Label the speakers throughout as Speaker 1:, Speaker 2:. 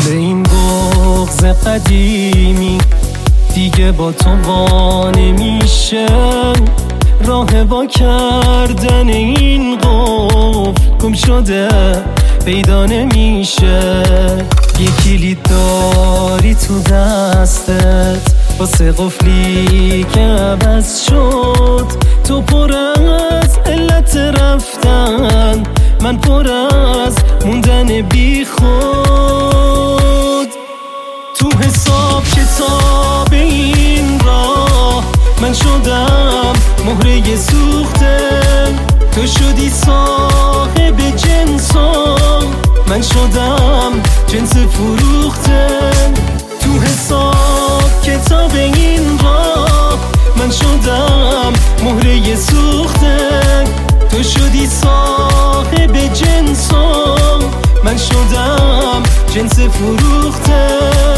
Speaker 1: این بغض قدیمی دیگه با تو وا نمیشه. راه وا کردن این قفل گم شده پیدا نمیشه. یه کلید داری تو دستت واسه قفلی که عوض شد. تو پر از علت رفتن، من پر از موندن بی خود. تو حساب کتاب این راه من شدم مهره سوخته. تو شدی صاحب جنسم، من شدم جنس فروخته. تو حساب کتاب این راه من شدم مهره سوخته. تو شدی صاحب جنسم، من شدم جنس فروخته.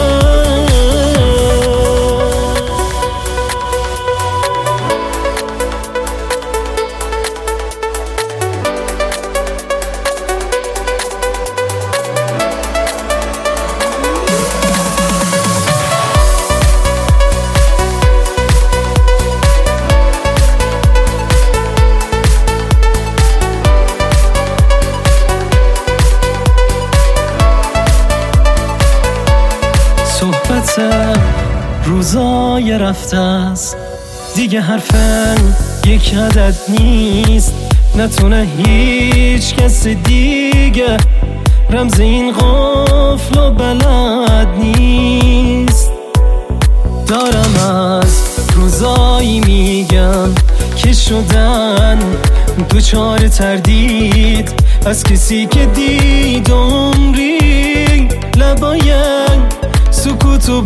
Speaker 1: صحبت روزای رفته است، دیگه حرفن یک عدد نیست. نتونه هیچ کس دیگه رمز این قفل و بلد نیست. دارم از روزایی میگم که شدن دوچار تردید از کسی که دید عمری لبای سکوتو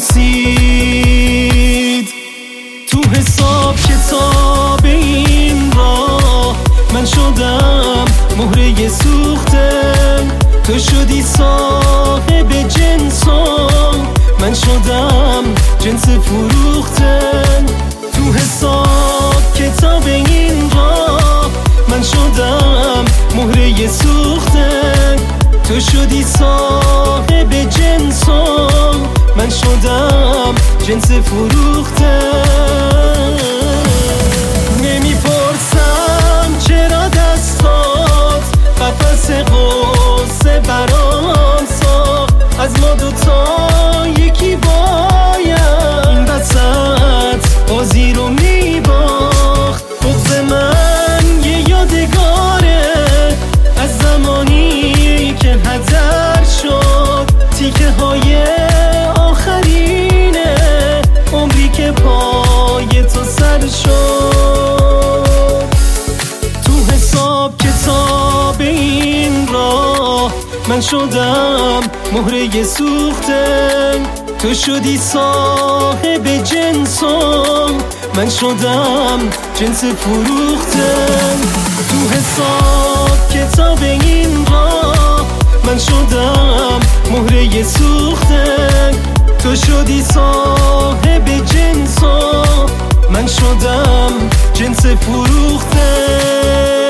Speaker 1: بوسید. تو حساب کتاب این راه من شدم مهره سوخته. تو شدی صاحب جنسم، من شدم جنس فروخته. تو حساب کتاب این راه من شدم مهره سوخته. تو شدی صاحب جنسم، من شدم جنس فروخته. نمیپرسم چرا دستات قفس غصه برام ساخت. از ما دوتا یکی باید این وسط بازی رو میباخت. بغض من یه یادگاره از زمانی که هدر شد. تیکه های آخرینه عمری که پای تو سر شد. تو حساب کتاب این راه من شدم مهره سوخته. تو شدی صاحب جنسم، من شدم جنس فروخته. تو حساب کتاب این راه من شدم مهره سوخته. تو شدی صاحب جنسم، من شدم جنس فروخته.